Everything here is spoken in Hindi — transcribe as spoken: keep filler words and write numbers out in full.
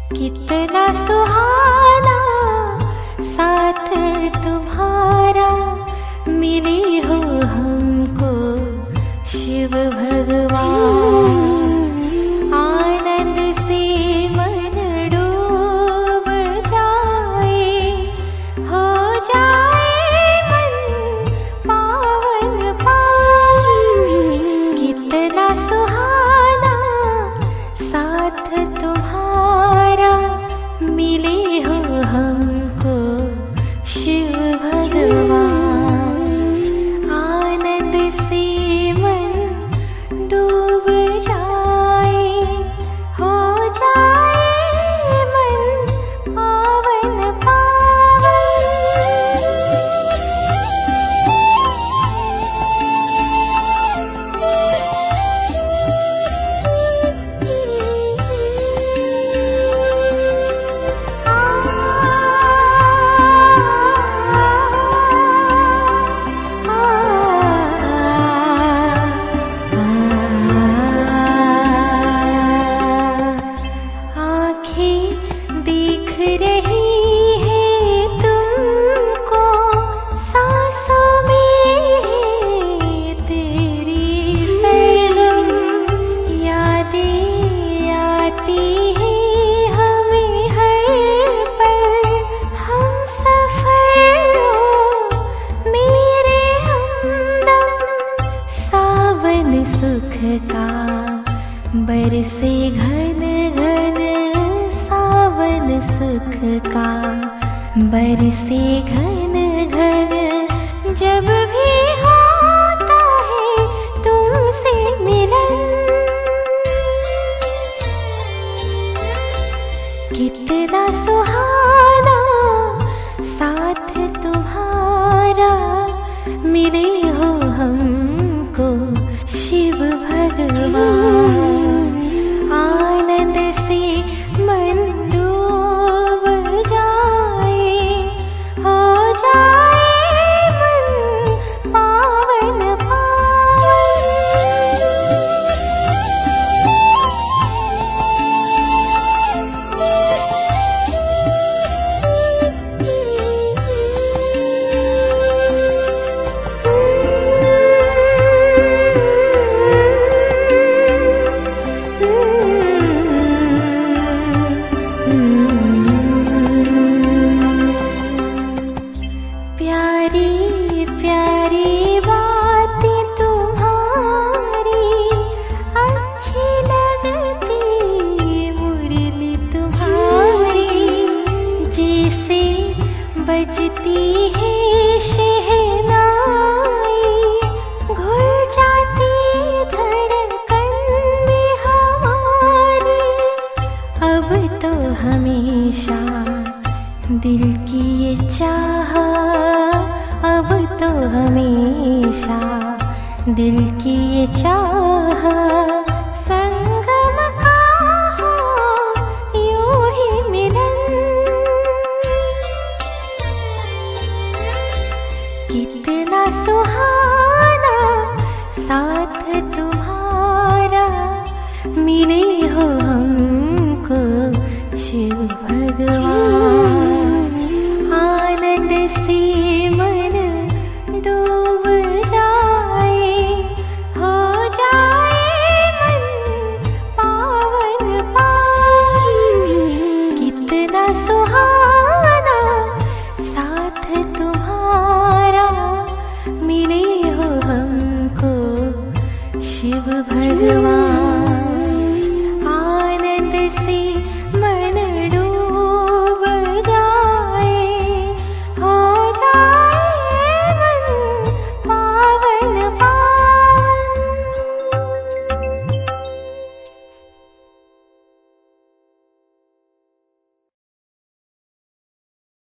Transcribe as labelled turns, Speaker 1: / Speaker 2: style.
Speaker 1: कितना सुहाना साथ तुम्हारा, मिले हो हमको शिव भगवान। आनंद से मन डूब जाए, हो जाए मन पावन पावन। कितना सुहाना साथ तुम्हारा, मिले हो हमको शिव भगवान। आनंद से मन डूब जाए, हो जाए मन पावन पावन। सुख का बरसे घन घन, सावन सुख का बरसे घन घन। जब भी होता है तुमसे मिलन, कितना सुहाना साथ तुम्हारा, मिले हो हमको शिव भगवान। आनंद से मन डूब जाए, हो जाए मन पावन पावन। प्यारी प्यारी बातें तुम्हारी अच्छी लगती, मुरली तुम्हारी जैसे बजती है शहनाई। घुल जाती धड़कन में हमारी, अब तो हमेशा दिल की ये चाह, अब तो हमेशा दिल की ये चाह। संगम का हो यूं ही मिलन, कितना सुहाना साथ तुम्हारा, मिले हो हमको शिव भगवान। आनंद से मन डूब जाए, हो जाए मन पावन पावन। कितना सुहाना साथ तुम्हारा, मिले हो हमको शिव भगवान।